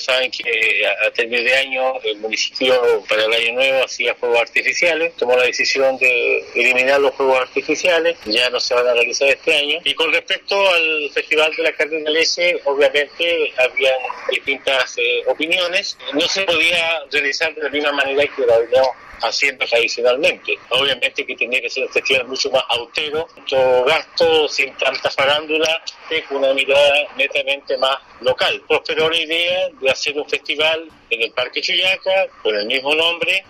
Ustedes saben que a término de año el municipio para el año nuevo hacía fuegos artificiales, tomó la decisión de eliminar los fuegos artificiales, ya no se van a realizar este año. Y con respecto al Festival de la Cardenalese, obviamente habían distintas opiniones. No se podía realizar de la misma manera que lo habíamos haciendo tradicionalmente. Obviamente que tenía que ser un festival mucho más austero, mucho gasto, sin tanta farándula, con una mirada netamente más local. Prosperó la idea de hacer un festival en el Parque Chuyaca, con el mismo nombre,